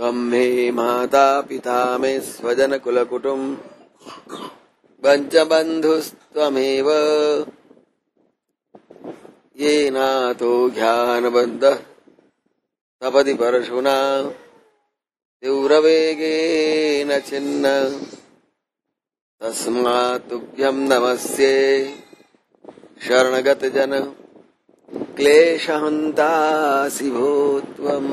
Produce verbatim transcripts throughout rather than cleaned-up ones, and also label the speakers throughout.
Speaker 1: મે માતા પિતા મે સ્વજન કુલ કુટુંબ પંચ બંધુસ્ત્વમેવ યે નાતો જ્ઞાનબંધ તપતિ પરશુના તીવ્રવેગેન છિન્ન તસ્માत् તુભ્યં નમસ્યે શરણગત જન ક્લેશહંતાસી ભૂત્વમ.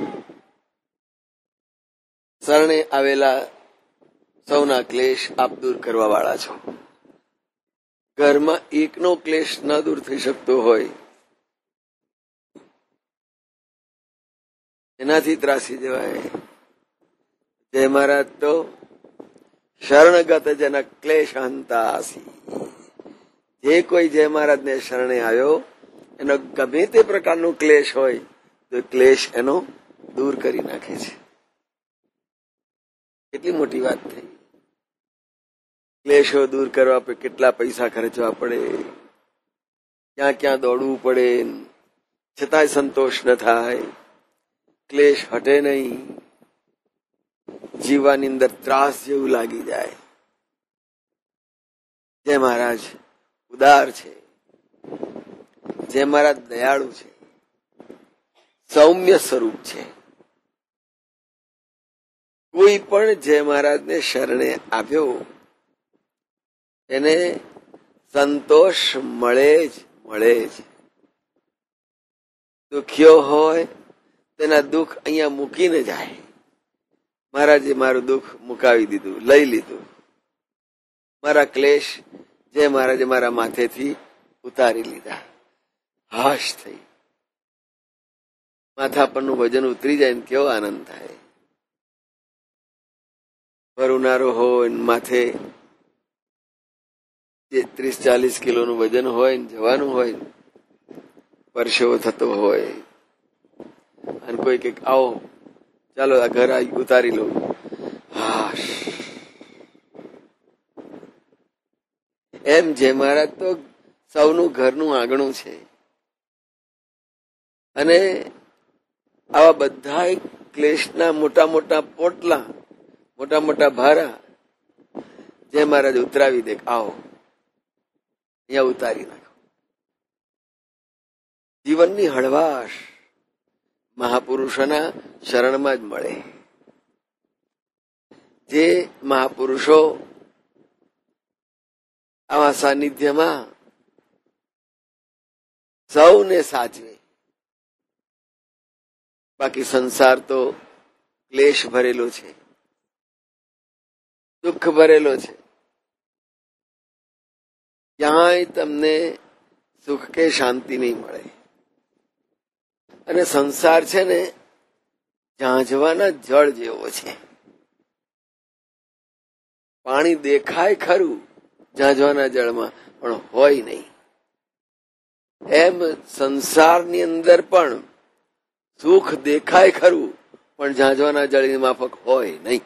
Speaker 1: શરણે આવેલા સૌના ક્લેશ આપ દૂર કરવા વાળા છો. ઘરમાં એકનો ક્લેશ ન દૂર થઈ શકતો હોય એનાથી ત્રાસી જવાય. જય મહારાજ તો શરણગત જન ક્લેશહંતાસી. જે કોઈ જય મહારાજ ને શરણે આવ્યો એનો ગમે તે પ્રકારનો ક્લેશ હોય તો ક્લેશ એનો દૂર કરી નાખે છે. કેટલી મોટી વાત થઈ. ક્લેશો દૂર કરવા પર કેટલા પૈસા ખર્ચવા પડે, ક્યાં ક્યાં દોડવું પડે, છતાંય સંતોષ ન થાય, ક્લેશ હટે નહીં, જીવવાની અંદર ત્રાસ જેવું લાગી જાય. જય મહારાજ ઉદાર છે, જય મહારાજ દયાળુ છે, સૌમ્ય સ્વરૂપ છે. કોઈ પણ જય મહારાજને શરણે આવ્યો એને સંતોષ મળે જ મળે જ. દુખ્યો હોય તેના દુઃખ અહીંયા મૂકીને જાય. મહારાજે મારું દુઃખ મુકાવી દીધું, લઈ લીધું. મારા ક્લેશ જે મહારાજે મારા માથેથી ઉતારી લીધા. હાશ થઈ. માથા પરનું વજન ઉતરી જાય ને કેવો આનંદ થાય. ભરુનારો હોય માથે જે ત્રીસ ચાલીસ કિલોનું વજન હોય ને જવાનું હોય, પરસેવો થતો હોય અને કોઈ કઈક આવો ચાલો આ ઘર આવી ઉતારી લો, હાશ. એમ જે મહારાજ તો સૌનું ઘરનું આંગણું છે અને આવા બધા ક્લેશના મોટા મોટા પોટલા, મોટા મોટા ભારા જે મહારાજ ઉતરાવી દે. આવો અહીંયા ઉતારી નાખો. જીવનની હળવાશ મહાપુરુષોના શરણમાં જ મળે. જે મહાપુરુષો આવા સાનિધ્યમાં સૌને સાચવે. બાકી સંસાર તો ક્લેશ ભરેલો છે, દુઃખ ભરેલો છે. ક્યાંય તમને સુખ કે શાંતિ નહીં મળે. અને સંસાર છે ને ઝાંઝવાના જળ જેવો છે. પાણી દેખાય ખરું ઝાંઝવાના જળમાં, પણ હોય નહીં. એમ સંસારની અંદર પણ સુખ દેખાય ખરું પણ ઝાંઝવાના જળની માફક હોય નહીં.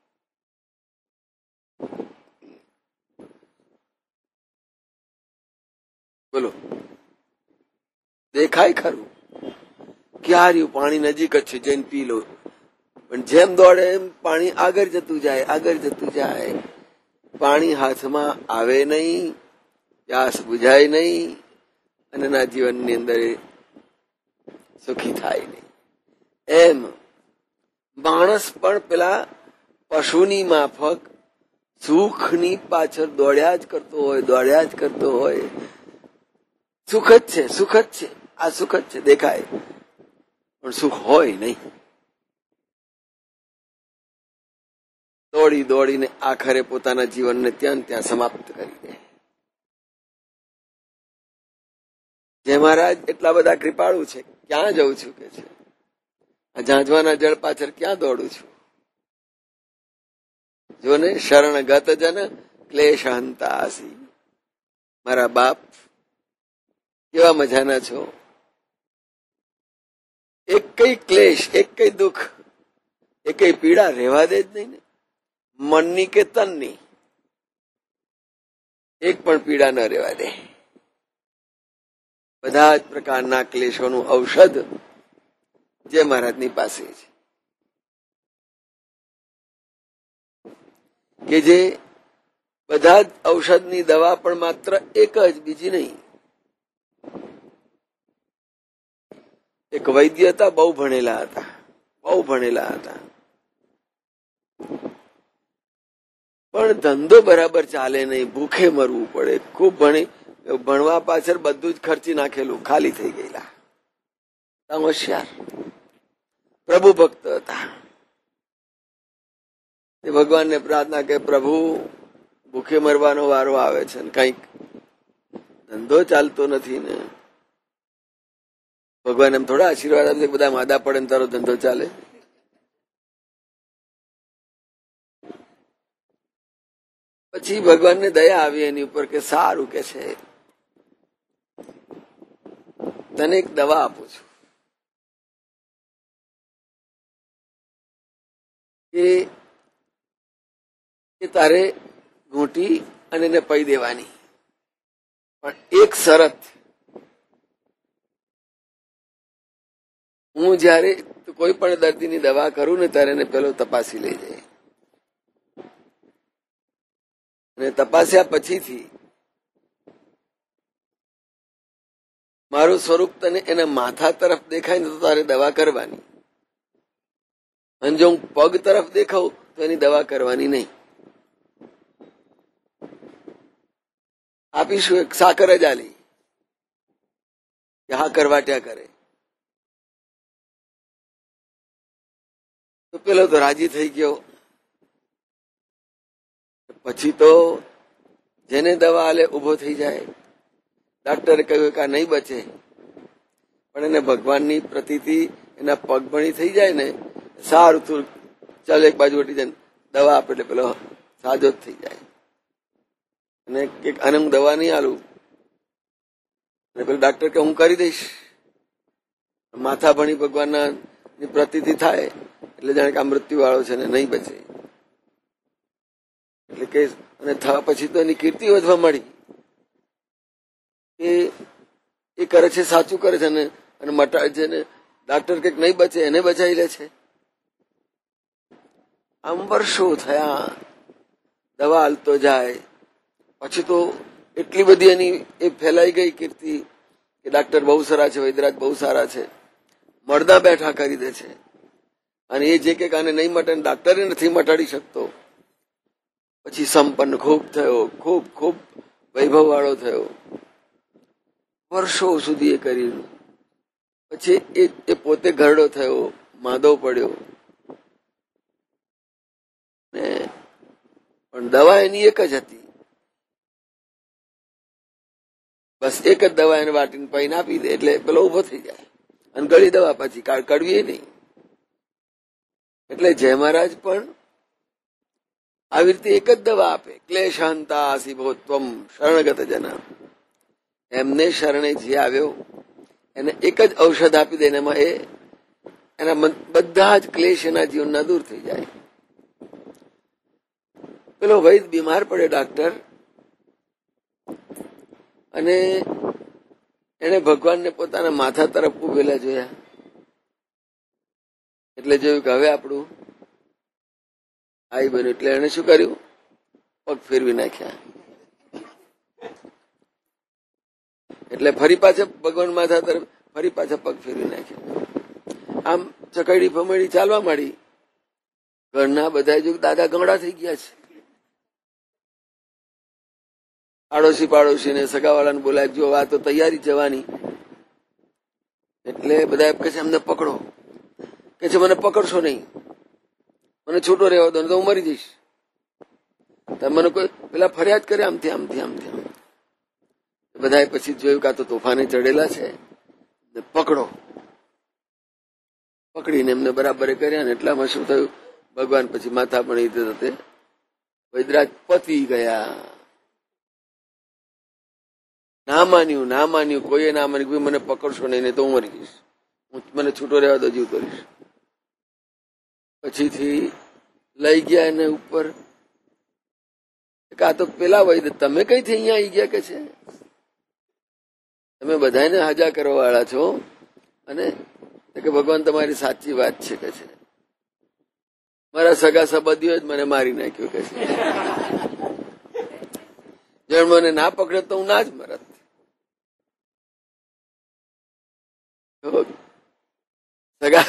Speaker 1: બોલો, દેખાય ખરું ક્યાર્યું પાણી નજીક જ છે, જઈને પી લો. પણ જેમ દોડે એમ પાણી આગળ જતું જાય, આગળ જતું જાય. પાણી હાથમાં આવે નહીં, પ્યાસ બુઝાય નહીં અને ના જીવનની અંદર સુખી થાય નહીં. એમ માણસ પણ પેલા પશુની માફક સુખની પાછળ દોડ્યા જ કરતો હોય, દોડ્યા જ કરતો હોય. સુખ જ છે, સુખ જ છે, આ સુખ જ છે દેખાય, પણ સુખ હોય નહીં. દોડી દોડીને આખરે પોતાના જીવનને ત્યાં ત્યાં સમાપ્ત કરી દે. જય મહારાજ એટલા બધા કૃપાળુ છે. ક્યાં જઉં છું કે છે, આ ઝાંઝવાના જળ પાછળ ક્યાં દોડું છું. જો ને શરણગત જન ક્લેશહંતાસી. મારા બાપ કેવા મજાના છો. એક કઈ ક્લેશ, એક કઈ દુઃખ, એક કઈ પીડા રહેવા દે જ નહીં ને, મનની કે તનની એક પણ પીડા ન રહેવા દે. બધા જ પ્રકારના ક્લેશોનું ઔષધ જે મહારાજની પાસે છે. કે જે બધા જ ઔષધની દવા પણ માત્ર એક જ, બીજી નહીં. એક વૈદ્ય હતા, બહુ ભણેલા હતા, બહુ ભણેલા હતા, પણ ધંધો બરાબર ચાલે નહીં, ભૂખે મરવું પડે. ખૂબ ભણી ભણવા પાછળ બધું જ ખર્ચી નાખેલું, ખાલી થઈ ગયેલા. હોશિયાર પ્રભુ ભક્ત હતા. ભગવાનને પ્રાર્થના કે પ્રભુ ભૂખે મરવાનો વારો આવે છે ને કઈક ધંધો ચાલતો નથી ને. ભગવાન એમ થોડા આશીર્વાદ આપે બધા માદા પડે ને તારો ધંધો ચાલે. પછી ભગવાનને દયા આવી એની ઉપર કે સારું કે છે તને એક દવા આપું છું કે તારે ઘૂંટી અને એને પી દેવાની, પણ એક શરત, હું જયારે કોઈ પણ દર્દીની દવા કરું ને ત્યારે એને પેલો તપાસી લઈ જાય અને તપાસ્યા પછીથી મારું સ્વરૂપ તને એના માથા તરફ દેખાય ને તો તારે દવા કરવાની, અને જો હું પગ તરફ દેખાઉં તો એની દવા કરવાની નહીં. આપીશું એક સાકર જ આલી કે હા કરવાટ્યા કરે. તો પેલો તો રાજી થઈ ગયો. પછી તો જેને દવા આલે ઉભો થઈ જાય. ડાક્ટરે કહ્યું કે આ નહીં બચે, પણ એને ભગવાનની પ્રતીતિ એના પગ ભણી થઈ જાય ને, સારું તું ચાલ એક બાજુ હટી જાય, દવા આપે એટલે પેલો સાજો જ થઈ જાય. અને આને હું દવા નહીં આલું, અને પેલો ડાક્ટર કે હું કરી દઈશ. માથા ભણી ભગવાનના પ્રતીતિ થાય એટલે જાણે કે આ મૃત્યુ વાળો છે ને નહીં બચે. એટલે કે અને થવા પછી તો એની કીર્તિ વધવા મળી કે એ કરે છે સાચું કરે છે અને મટાડે છે ને ડાક્ટર કંઈક નહીં બચે એને બચાવી લે છે. આમ વર્ષો થયા, દવા હાલતો જાય. પછી તો એટલી બધી એની એ ફેલાઈ ગઈ કીર્તિ કે ડાક્ટર બહુ સારા છે, વૈદ્યરાજ બહુ સારા છે, મળદા બેઠા કરી દે છે. અને એ જે કે આને નહીં મટે, ડાક્ટરે નથી મટાડી શકતો. પછી સંપન્ન ખૂબ થયો, ખૂબ ખૂબ વૈભવ વાળો થયો, વર્ષો સુધી એ કર્યું. પછી એ પોતે ઘરડો થયો, માદો પડ્યો, ને પણ દવા એની એક જ હતી. બસ એક જ દવા એને વાટીને પૈને આપી દે એટલે પેલો ઉભો થઈ જાય. અને ગળી દવા પછી કડવી નહીં. એટલે જય મહારાજ પણ આવી રીતે એક જ દવા આપે, ક્લેશાંતા આસિભોત્વમ શરણગત જના. એમને શરણે જે આવ્યો એને એક જ ઔષધ આપી દે, એમાં એ એના બધા જ ક્લેશ એના જીવનના દૂર થઈ જાય. પેલો વૈદ બીમાર પડે ડાક્ટર, અને એને ભગવાનને પોતાના માથા તરફ ઉભેલા જોયા. એટલે જોયું કે હવે આપણું આઈ બન્યું. એટલે એને શું કર્યું? પગ ફેરવી નાખ્યા. એટલે ફરી પાછા ભગવાન માથા તરફ ફરી પાછા પગ ફેરવી નાખ્યા. આમ ચકડી ફમડી ચાલવા માંડી. ઘરના બધા જો દાદા ગમડા થઈ ગયા છે. આડોશી પાડોશી ને સગાવાળાને બોલાય, જો આ તો તૈયારી જવાની. એટલે બધા કહે છે અમને પકડો, કે છે મને પકડશો નહીં, મને છૂટો રહેવા દો, તો હું મરી જઈશ. મને કોઈ પેલા ફરિયાદ કરે આમથી આમથી આમથી આમ. બધાએ પછી જોયું કે આ તો તોફાને ચડેલા છે, પકડો. પકડીને એમને બરાબર કર્યા ને એટલામાં શું થયું? ભગવાન પછી માથા પણ તે વૈદ્યરાજ પતી ગયા. ના માન્યું, ના માન્યું, કોઈએ ના માન્યું. મને પકડશો નહીં તો હું મરી જઈશ, હું મને છૂટો રહેવા દો, જીવ કરીશ. પછીથી લઈ ગયા એને ઉપર. આ તો પેલા વૈદ્ય, તમે કઈથી અહીંયા આવી ગયા કે છે? તમે બધાને હાજા કરવા વાળા છો. અને કે ભગવાન તમારી સાચી વાત છે કે છે. મારા સગા સંબંધીઓ જ મને મારી નાખ્યો કે જણ મને ના પકડે તો હું ના જ મરત. સગા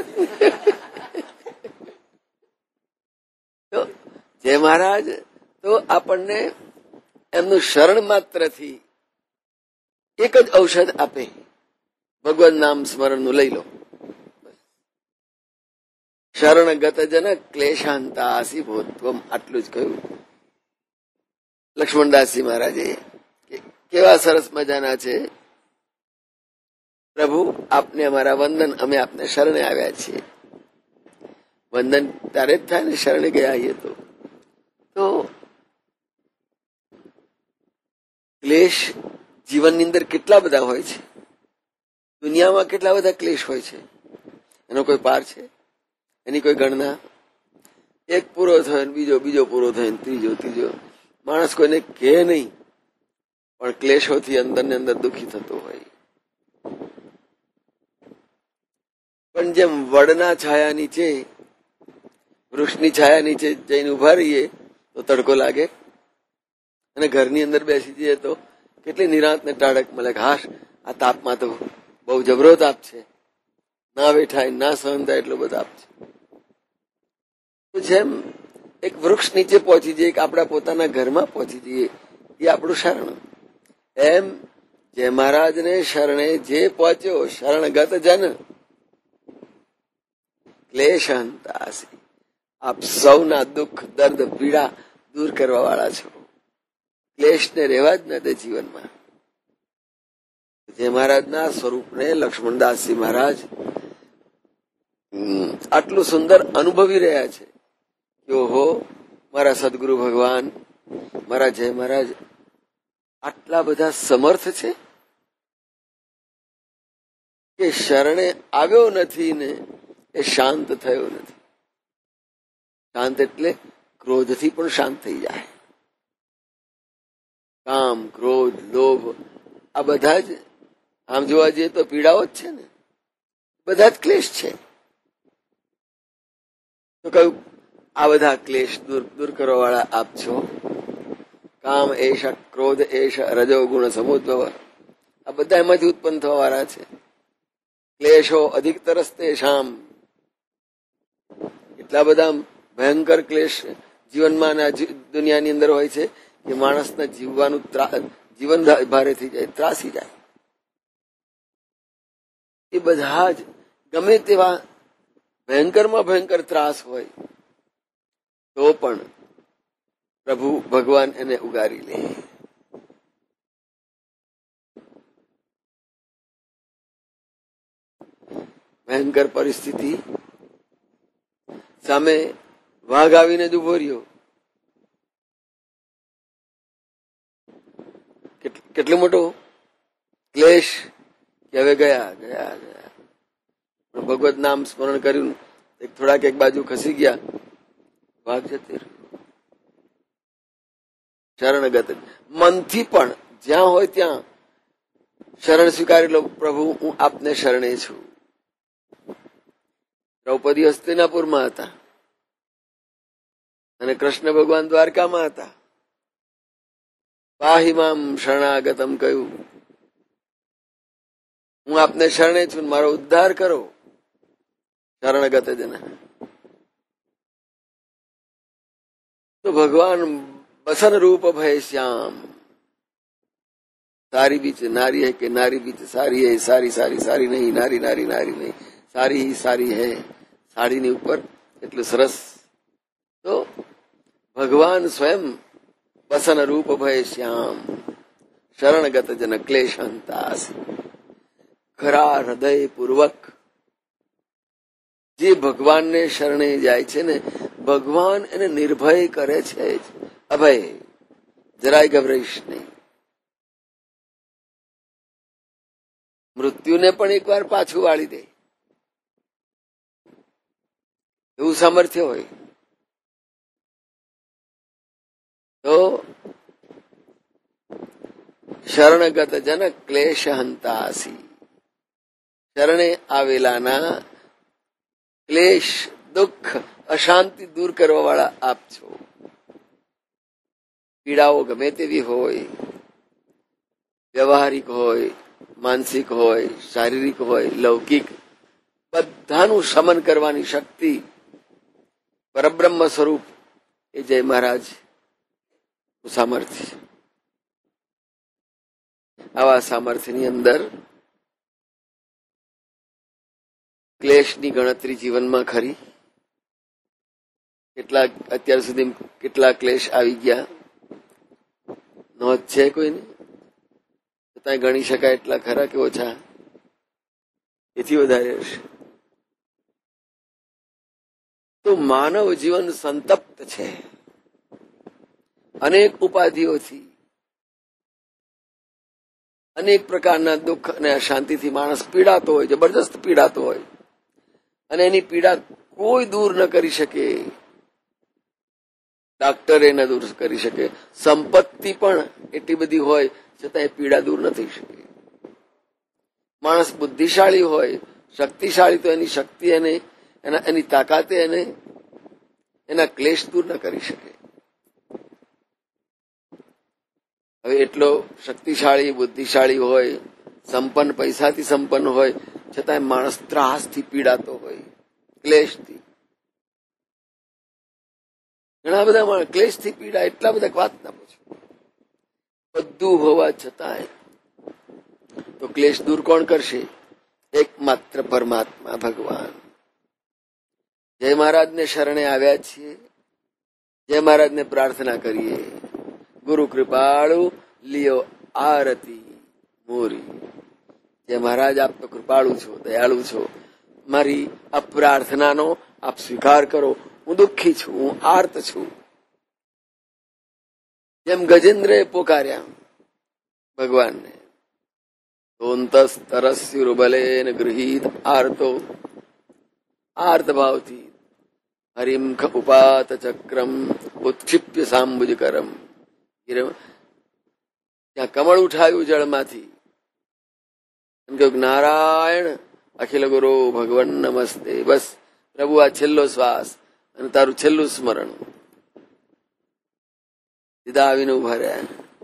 Speaker 1: જય મહારાજ તો આપણને એમનું શરણ માત્રથી એક જ ઔષધ આપે, ભગવાન નામ સ્મરણનું લઈ લો. શરણગત જન ક્લેશાંતાસી ભૂત્વમ, આટલું જ કહ્યું લક્ષ્મણદાસજી મહારાજે. કેવા સરસ મજાના છે. પ્રભુ આપને અમારા વંદન, અમે આપને શરણે આવ્યા છીએ. વંદન ત્યારે જ થાય ને શરણે ગયા આવીએ તો. તો ક્લેશ જીવનની અંદર કેટલા બધા હોય છે, દુનિયામાં કેટલા બધા ક્લેશ હોય છે, એનો કોઈ પાર છે? એની કોઈ ગણના? એક પૂરો થયો ને બીજો, બીજો પૂરો થયો ને ત્રીજો, ત્રીજો. માણસ કોઈને કહે નહીં, પણ ક્લેશોથી અંદર ને અંદર દુઃખી થતો હોય. પણ જેમ વડના છાયા નીચે, વૃક્ષની છાયા નીચે જઈને ઉભા રહીએ તો તડકો લાગે, અને ઘરની અંદર બેસી જઈએ તો કેટલી નિરાંત ને ટાઢક મળે. હાશ, આ તાપમાં તો બહુ જબરો તાપ છે, ના બેઠાય ના સહન થાય એટલો બધો તાપ છે. તો જેમ એક વૃક્ષ નીચે પહોંચી જઈએ કે આપણા પોતાના ઘરમાં પહોંચી જઈએ એ આપણું શરણ, એમ જે મહારાજને શરણે જે પહોંચ્યો, શરણગત જન ક્લેશાંતાસી, આપ સૌના દુઃખ દર્દ પીડા દૂર કરવા વાળા છો. ક્લેશને રહેવા જ ન દે જીવનમાં. જે મહારાજના સ્વરૂપને લક્ષ્મણદાસજી મહારાજ આટલું સુંદર અનુભવી રહ્યા છે કે ઓહો, મારા સદગુરુ ભગવાન, મારા જય મહારાજ આટલા બધા સમર્થ છે કે શરણે આવ્યો નથી ને એ શાંત થયો નથી. શાંત એટલે ક્રોધથી પણ શાંત થઈ જાય. કામ, ક્રોધ, લોભ આ બધા જ આમ જોવા જઈએ તો પીડાઓ જ છે ને, બધા જ ક્લેશ છે. તો કયું આ બધા ક્લેશ દૂર દૂર કરવા વાળા આપ છો. કામ એશ, ક્રોધ એશ, રજો ગુણ સમુદ્ભવ, આ બધા એમાંથી ઉત્પન્ન થવા વાળા છે. ક્લેશો અધિકતરસ્તે શામ, એટલા બધા ભયંકર ક્લેશ જીવનમાં દુનિયાની અંદર હોય છે કે માણસના જીવવાનું જીવન ભારે થઈ જાય, ત્રાસી જાય. એ બધા જ ગમે તેવા ભયંકરમાં ભયંકર ત્રાસ હોય તો પણ પ્રભુ ભગવાન એને ઉગારી લે. ભયંકર પરિસ્થિતિ સામે વાઘ આવીને જ ઉભો રહ્યો. કેટલો મોટો ક્લેશ કે હવે ગયા ગયા ગયા. ભગવત નામ સ્મરણ કર્યું, એક થોડાક એક બાજુ ખસી ગયા, વાઘ જતી રહ્યો. શરણગત મનથી પણ જ્યાં હોય ત્યાં શરણ સ્વીકારી લો. પ્રભુ હું આપને શરણે છું. દ્રૌપદી હસ્તિનાપુરમાં હતા અને કૃષ્ણ ભગવાન દ્વારકામાં હતા. પાહિમામ શરણાગતમ કહ્યું, હું આપને શરણે છું, મારો ઉદ્ધાર કરો. શરણગત જન તો ભગવાન बसन रूप भय श्याम, सारी बीच नारी है कि नारी बीच सारी है, सारी सारी सारी नहीं, नारी नारी नारी नहीं, सारी ही सारी है. साड़ी ની ઉપર એટલું સરસ. તો ભગવાન સ્વયં બસન રૂપ ભય શ્યામ, શરણગત જન ક્લેશાંતાસ. ખરા હૃદય પૂર્વક જે ભગવાનને શરણે જાય છે ને, ભગવાન એને નિર્ભય કરે છે. અભય, જરાય ગભરાઈશ નહીં. મૃત્યુને પણ એક વાર પાછું વાળી દે એવું સામર્થ્ય હોય. તો શરણગત જન ક્લેશ હંતાસી, શરણે આવેલાના ક્લેશ, દુઃખ, અશાંતિ દૂર કરવા વાળા આપ છો. પીડાઓ ગમે તેવી હોય, વ્યવહારિક હોય, માનસિક હોય, શારીરિક હોય, લૌકિક, બધાનું શમન કરવાની શક્તિ પરબ્રહ્મ સ્વરૂપ એ જય મહારાજ સામર્થ્ય. આવા સામર્થ્યની અંદર ક્લેશની ગણતરી જીવનમાં ખરી? કેટલા અત્યાર સુધી કેટલા ક્લેશ આવી ગયા નોંધ છે કોઈને? છતાંય ગણી શકાય એટલા ખરા કે ઓછા? એથી વધારે હશે. તો માનવ જીવન સંતપ્ત છે અનેક ઉપાધિઓથી. અનેક પ્રકારના દુઃખ અને અશાંતિથી માણસ પીડાતો હોય, જબરજસ્ત પીડાતો હોય, અને એની પીડા કોઈ દૂર ન કરી શકે. ડાક્ટર એ ન દૂર કરી શકે, સંપત્તિ પણ એટલી બધી હોય છતાં એ પીડા દૂર ન થઈ શકે. માણસ બુદ્ધિશાળી હોય, શક્તિશાળી, તો એની શક્તિ એને એના એની તાકાતે એને એના ક્લેશ દૂર ન કરી શકે. હવે એટલો શક્તિશાળી, બુદ્ધિશાળી હોય, સંપન્ન, પૈસાથી સંપન્ન હોય, છતાં માણસ ત્રાસથી પીડાતો હોય, ક્લેશથી. ઘણા બધા માણસ ક્લેશથી પીડા, એટલા બધા વાત ના પૂછો. બધું હોવા છતાંય તો ક્લેશ દૂર કોણ કરશે? એકમાત્ર પરમાત્મા ભગવાન. જય મહારાજને શરણે આવ્યા છીએ, જય મહારાજને પ્રાર્થના કરીએ, ગુરુ કૃપાળુ લિયો આરતી મોરી. જય મહારાજ, આપ તો કૃપાળુ છો, દયાળુ છો, મારી આ પ્રાર્થનાનો આપ સ્વીકાર કરો. હું દુઃખી છું, હું આર્ત છું. જેમ ગજેન્દ્રએ પોકાર્યા ભગવાનને, તરસ્યુરુબલેન ગૃહીત આર્તો, આર્ત ભાવથી હરિમખ ઉપાત ચક્રમ ઉત્ક્ષિપ્ય સાંબુજ કરમ. ત્યાં કમળ ઉઠાવ્યું જળમાંથી, નારાયણ અખિલ ગુરુ ભગવાન નમસ્તે. બસ પ્રભુ, આ છેલ્લો શ્વાસ અને તારું છેલ્લું સ્મરણ. સીધા આવીને ઉભા રહ્યા.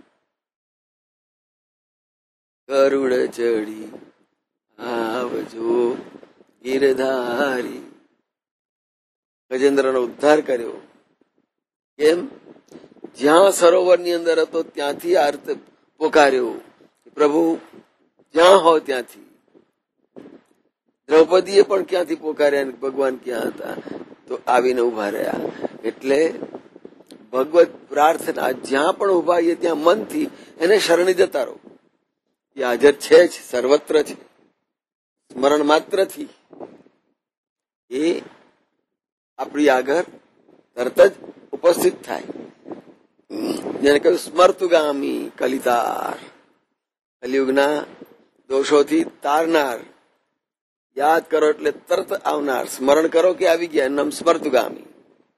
Speaker 1: ગરુડ ચડી આવજો ગિરધારી. ગજેન્દ્રનો ઉદ્ધાર કર્યો. કેમ? જ્યાં સરોવરની અંદર હતો ત્યાંથી આર્ત પોકાર્યો, પ્રભુ જ્યાં હો ત્યાંથી. દ્રૌપદીએ પણ ક્યાંથી પોકાર્યા, ભગવાન ક્યાં હતા? તો આવીને ઉભા રહ્યા. એટલે ભગવત પ્રાર્થના જ્યાં પણ ઉભા આવીએ ત્યાં મનથી એને શરણે જતા રહો. એ હાજર છે જ, સર્વત્ર છે. સ્મરણ માત્રથી એ આપણી આગળ તરત જ ઉપસ્થિત થાય. જેને કહ્યું સ્મર્તુગામી કલિતાર, કલિયુગના દોષોથી તારનાર. યાદ કરો એટલે તરત આવનાર, સ્મરણ કરો કે આવી ગયા, એનું નામ સ્મર્તુગામી.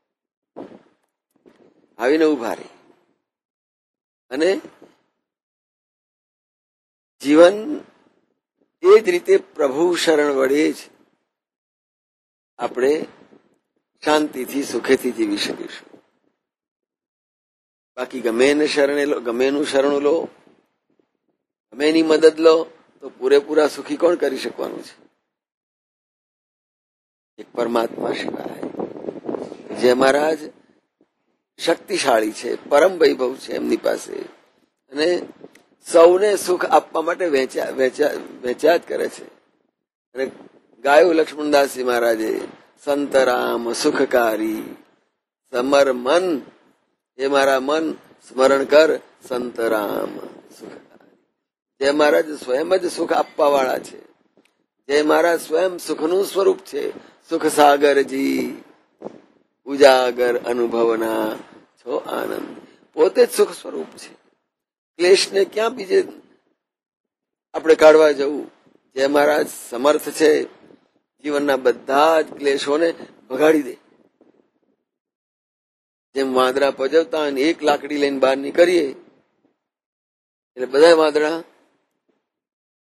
Speaker 1: આવીને ઉભા રહે. અને જીવન એ જ રીતે પ્રભુ શરણ વડે જ આપણે શાંતિથી, સુખેથી જીવી શકીશું. બાકી ગમે એને શરણે લો, ગમે એનું શરણું લો, ગમે એની મદદ લો, તો પૂરેપૂરા સુખી કોણ કરી શકવાનું છે? એક પરમાત્મા સિવાય. જે મહારાજ શક્તિશાળી છે, પરમ વૈભવ છે એમની પાસે, અને સૌને સુખ આપવા માટે વેચ્યા વેચ્યા વેચ્યા જ કરે છે. અને ગાયું લક્ષ્મણદાસજી મહારાજે, સંતરામ સુખકારી સમર મન, હે મારા મન સ્મરણ કર સંતરામ સુખકારી. જે મહારાજ સ્વયં જ સુખ આપવા વાળા છે, જે મહારાજ સ્વયં સુખનું સ્વરૂપ છે. સુખ સાગરજી ઉજાગર અનુભવના છો આનંદ. પોતે જ સુખ સ્વરૂપ છે. ક્લેશને ક્યાં બીજે આપણે કાઢવા જવું? જે મહારાજ સમર્થ છે જીવનના બધા જ ક્લેશોને ભગાડી દે. જેમ વાંદરા પજવતા હોય, એક લાકડી લઈને બહાર નીકળીએ એટલે બધા વાંદરા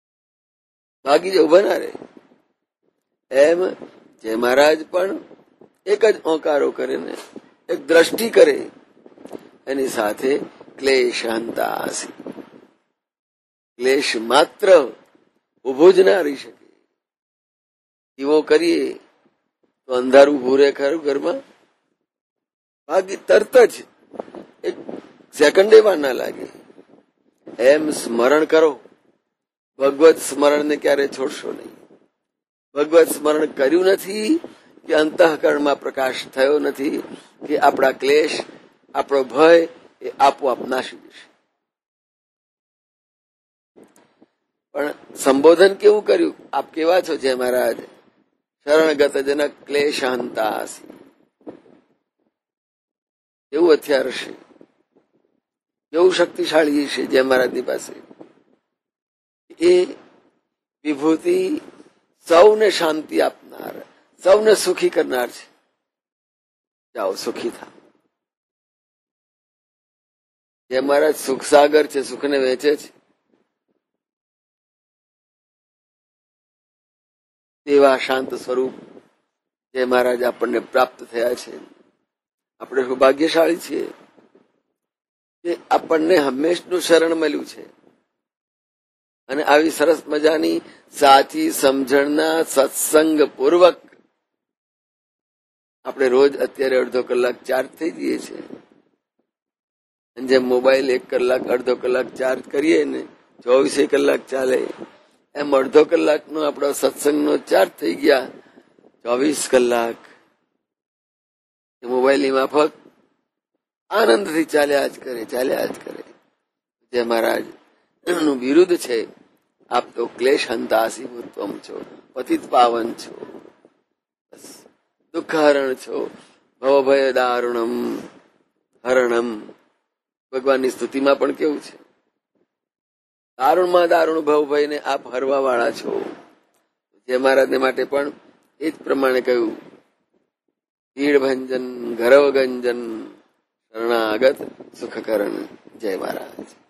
Speaker 1: ભાગી જાય, ઉભા ના રહે. એમ જે મહારાજ પણ એક જ ઓંકારો કરીને એક દ્રષ્ટિ કરે, એની સાથે ક્લેશ હંતાસી, ક્લેશ માત્ર ઉભો જ ના રહી શકે. એવો કરીએ તો અંધારું ઉભું રહે ખરું ઘરમાં? બાકી તરત જ એક સેકન્ડે વાર ના લાગે. એમ સ્મરણ કરો, ભગવત સ્મરણને ક્યારે છોડશો નહીં. ભગવત સ્મરણ કર્યું નથી કે અંતઃકરણમાં પ્રકાશ થયો નથી કે આપણા ક્લેશ, આપણો ભય એ આપોઆપ નાશી જશે. પણ સંબોધન કેવું કર્યું? આપ કેવા છો જય મહારાજ? શરણગત જનક ક્લેશાંતાસી. એવું હથિયાર છે, એવું શક્તિશાળી છે જય મહારાજની પાસે. એ વિભૂતિ સૌને શાંતિ આપનાર, સૌને સુખી કરનાર છે. જાઓ સુખી થાઓ. જય મહારાજ સુખ સાગર છે, સુખને વેચે છે. તેવા શાંત સ્વરૂપ જય મહારાજ આપણને પ્રાપ્ત થયા છે. આપણે સૌભાગ્યશાળી છીએ કે આપણને હંમેશનું શરણ મળ્યું છે. અને આવી સરસ મજાની સાચી સમજણના સત્સંગ પૂર્વક આપણે રોજ અત્યારે અડધો કલાક ચાર્જ થઈ જઈએ છીએ. જેમ મોબાઈલ એક કલાક અડધો કલાક ચાર્જ કરીએ ને ચોવીસે કલાક ચાલે, એમ અડધો કલાકનો આપણો સત્સંગનો ચાર્જ થઈ ગયા ચોવીસ કલાક. મોબાઈલની માફક આનંદથી ચાલ્યા જ કરે, ચાલ્યા જ કરે. જય મહારાજ નું બિરુદ છે, આપ તો ક્લેશ હંતાસી ભૂત્વમ છો, પતિત પાવન છો, દુઃખ હરણ છો, ભવભય દારુણમ હરણમ. ભગવાનની સ્તુતિમાં પણ કેવું છે? દારૂણમાં દારૂણ ભવભયને આપ હરવા વાળા છો. જય મહારાજને માટે પણ એ જ પ્રમાણે કહ્યું, પીડભંજન ગરવગંજન શરણાગત સુખકરણ. જય મહારાજ.